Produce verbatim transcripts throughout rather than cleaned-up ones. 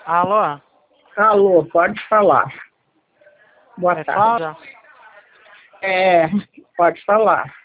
Alô? Alô, pode falar. Boa É tarde. Cláudia? É, pode falar.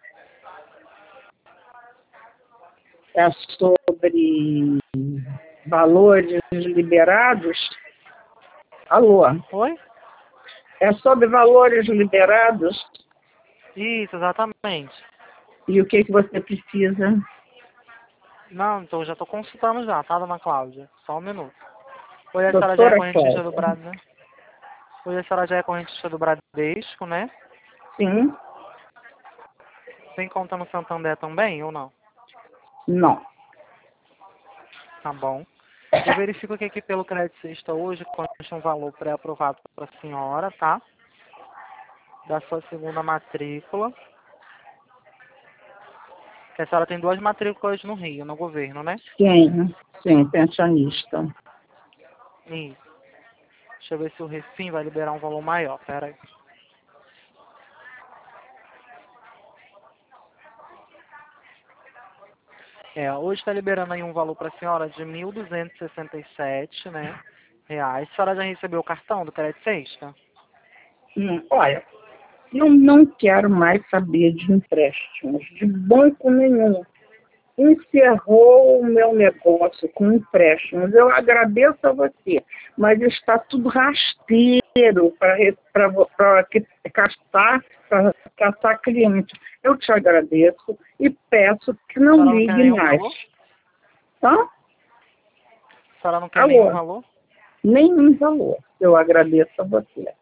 É sobre valores liberados? Alô? Oi? É sobre valores liberados? Isso, exatamente. E o que, que você precisa? Não, então eu já tô consultando já, tá, dona Cláudia? Só um minuto. Oi, a senhora já é Doutora correntista do Cláudia? Bradesco, né? Oi, a senhora já é correntista do Bradesco, né? Sim? Tem conta no Santander também, ou não? Não. Tá bom. Eu verifico que aqui pelo crédito sexta hoje consta um valor pré-aprovado para a senhora, tá? Da sua segunda matrícula. Que a senhora tem duas matrículas no Rio, no governo, né? Sim, sim, pensionista. Isso. Deixa eu ver se o Refim vai liberar um valor maior. Pera aí. É, hoje está liberando aí um valor para a senhora de mil duzentos e sessenta e sete, né, reais. A senhora já recebeu o cartão do crédito sexta? Hum, olha, eu não quero mais saber de empréstimos, de banco nenhum. Encerrou o meu negócio com empréstimos. Eu agradeço a você, mas está tudo rasteiro para caçar, para caçar cliente. Eu te agradeço e peço que A não senhora não quer ligue nenhum mais. valor? Tá? A senhora não quer nenhum Alô? valor? Nenhum valor. Eu agradeço a você.